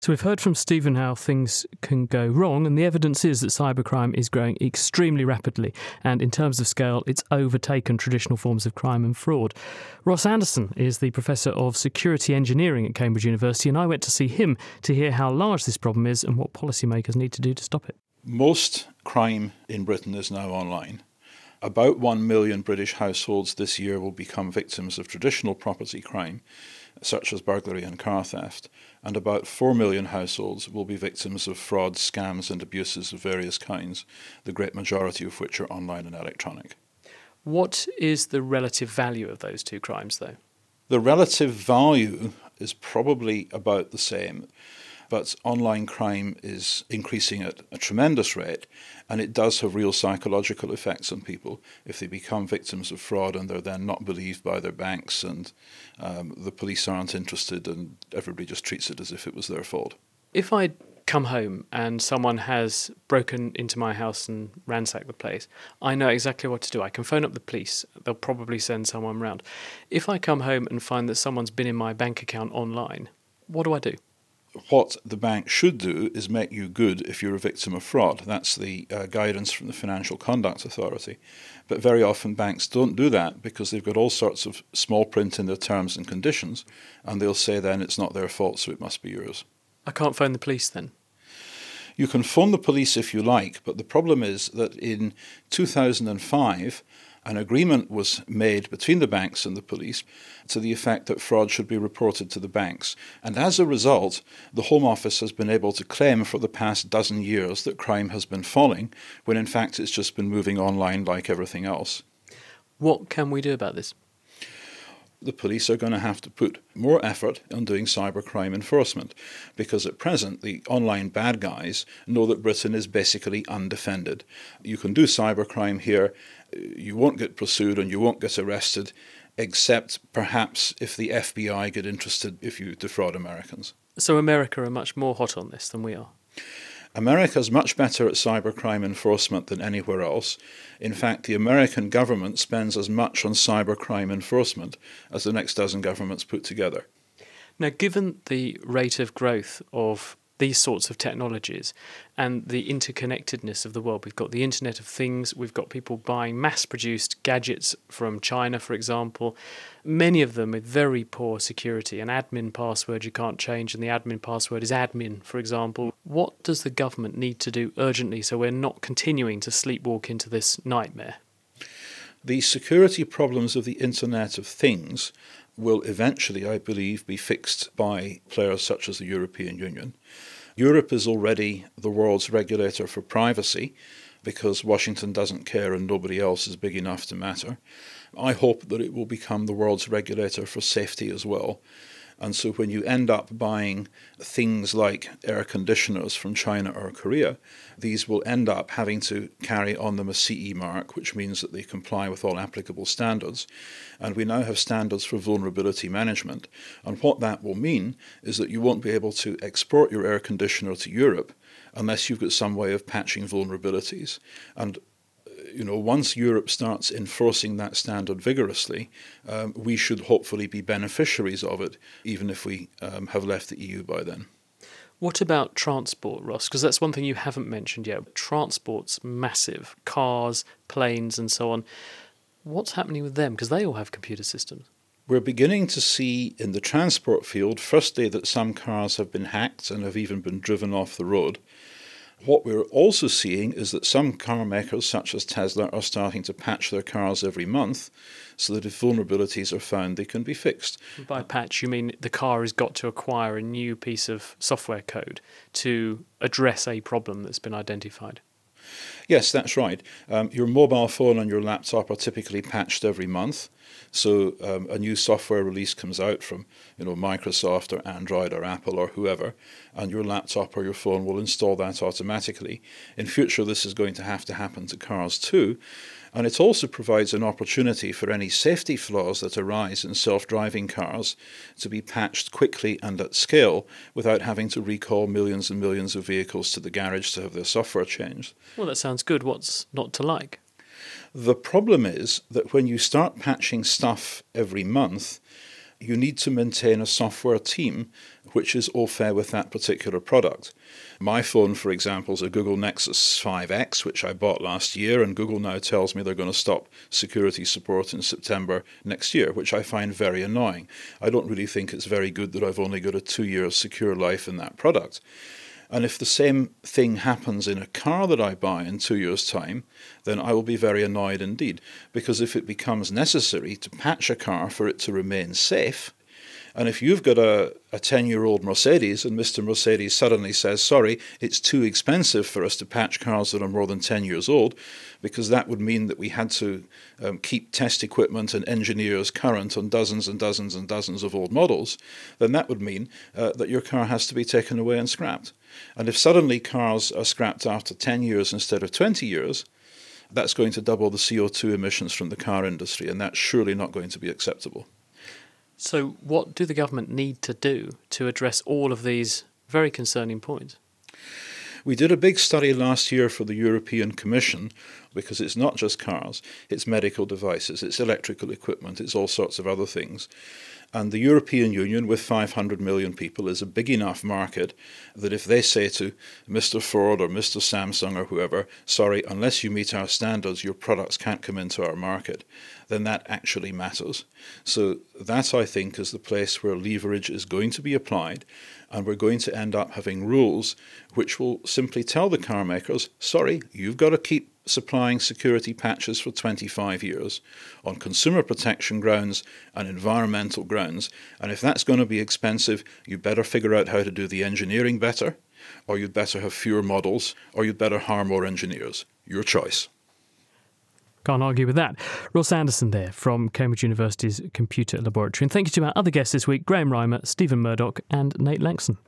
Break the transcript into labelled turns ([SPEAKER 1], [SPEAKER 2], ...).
[SPEAKER 1] So we've heard from Stephen how things can go wrong, and the evidence is that cybercrime is growing extremely rapidly, and in terms of scale, it's overtaken traditional forms of crime and fraud. Ross Anderson is the Professor of Security Engineering at Cambridge University, and I went to see him to hear how large this problem is and what policymakers need to do to stop it.
[SPEAKER 2] Most crime in Britain is now online. About 1 million British households this year will become victims of traditional property crime, such as burglary and car theft, and about 4 million households will be victims of fraud, scams and abuses of various kinds, the great majority of which are online and electronic.
[SPEAKER 1] What is the relative value of those two crimes, though?
[SPEAKER 2] The relative value is probably about the same, but online crime is increasing at a tremendous rate, and it does have real psychological effects on people if they become victims of fraud and they're then not believed by their banks and the police aren't interested and everybody just treats it as if it was their fault.
[SPEAKER 1] If I come home and someone has broken into my house and ransacked the place, I know exactly what to do. I can phone up the police. They'll probably send someone round. If I come home and find that someone's been in my bank account online, what do I do?
[SPEAKER 2] What the bank should do is make you good if you're a victim of fraud. That's the guidance from the Financial Conduct Authority. But very often banks don't do that because they've got all sorts of small print in their terms and conditions, and they'll say then it's not their fault, so it must be yours.
[SPEAKER 1] I can't phone the police then?
[SPEAKER 2] You can phone the police if you like, but the problem is that in 2005, an agreement was made between the banks and the police to the effect that fraud should be reported to the banks. And as a result, the Home Office has been able to claim for the past dozen years that crime has been falling, when in fact it's just been moving online like everything else.
[SPEAKER 1] What can we do about this?
[SPEAKER 2] The police are going to have to put more effort on doing cybercrime enforcement, because at present the online bad guys know that Britain is basically undefended. You can do cybercrime here, you won't get pursued and you won't get arrested, except perhaps if the FBI get interested if you defraud Americans.
[SPEAKER 1] So America are much more hot on this than we are?
[SPEAKER 2] America's much better at cybercrime enforcement than anywhere else. In fact, the American government spends as much on cybercrime enforcement as the next dozen governments put together.
[SPEAKER 1] Now, given the rate of growth of these sorts of technologies and the interconnectedness of the world, we've got the Internet of Things, we've got people buying mass-produced gadgets from China, for example, many of them with very poor security, an admin password you can't change, and the admin password is admin, for example. What does the government need to do urgently so we're not continuing to sleepwalk into this nightmare?
[SPEAKER 2] The security problems of the Internet of Things will eventually, I believe, be fixed by players such as the European Union. Europe is already the world's regulator for privacy because Washington doesn't care and nobody else is big enough to matter. I hope that it will become the world's regulator for safety as well. And so when you end up buying things like air conditioners from China or Korea, these will end up having to carry on them a CE mark, which means that they comply with all applicable standards. And we now have standards for vulnerability management. And what that will mean is that you won't be able to export your air conditioner to Europe unless you've got some way of patching vulnerabilities. And once Europe starts enforcing that standard vigorously, we should hopefully be beneficiaries of it, even if we have left the EU by then.
[SPEAKER 1] What about transport, Ross? Because that's one thing you haven't mentioned yet. Transport's massive. Cars, planes and so on. What's happening with them? Because they all have computer systems.
[SPEAKER 2] We're beginning to see in the transport field, firstly, that some cars have been hacked and have even been driven off the road. What we're also seeing is that some car makers, such as Tesla, are starting to patch their cars every month so that if vulnerabilities are found, they can be fixed.
[SPEAKER 1] By patch, you mean the car has got to acquire a new piece of software code to address a problem that's been identified?
[SPEAKER 2] Yes, that's right. Your mobile phone and your laptop are typically patched every month. So a new software release comes out from Microsoft or Android or Apple or whoever, and your laptop or your phone will install that automatically. In future, this is going to happen to cars too. And it also provides an opportunity for any safety flaws that arise in self-driving cars to be patched quickly and at scale without having to recall millions and millions of vehicles to the garage to have their software changed.
[SPEAKER 1] Well, that sounds good. What's not to like?
[SPEAKER 2] The problem is that when you start patching stuff every month, you need to maintain a software team which is au fait with that particular product. My phone, for example, is a Google Nexus 5X, which I bought last year, and Google now tells me they're going to stop security support in September next year, which I find very annoying. I don't really think it's very good that I've only got a 2-year secure life in that product. And if the same thing happens in a car that I buy in 2 years' time, then I will be very annoyed indeed. Because if it becomes necessary to patch a car for it to remain safe, and if you've got a 10-year-old Mercedes and Mr. Mercedes suddenly says, sorry, it's too expensive for us to patch cars that are more than 10 years old, because that would mean that we had to keep test equipment and engineers current on dozens and dozens and dozens of old models, then that would mean that your car has to be taken away and scrapped. And if suddenly cars are scrapped after 10 years instead of 20 years, that's going to double the CO2 emissions from the car industry, and that's surely not going to be acceptable.
[SPEAKER 1] So what do the government need to do to address all of these very concerning points?
[SPEAKER 2] We did a big study last year for the European Commission, because it's not just cars, it's medical devices, it's electrical equipment, it's all sorts of other things. And the European Union, with 500 million people, is a big enough market that if they say to Mr. Ford or Mr. Samsung or whoever, sorry, unless you meet our standards, your products can't come into our market, then that actually matters. So that, I think, is the place where leverage is going to be applied, and we're going to end up having rules which will simply tell the car makers, sorry, you've got to keep supplying security patches for 25 years on consumer protection grounds and environmental grounds, and if that's going to be expensive, you better figure out how to do the engineering better, or you'd better have fewer models, or you'd better hire more engineers. Your choice.
[SPEAKER 1] Can't argue with that. Ross Anderson there from Cambridge University's Computer Laboratory. And thank you to our other guests this week, Graham Reimer, Stephen Murdoch and Nate Langston.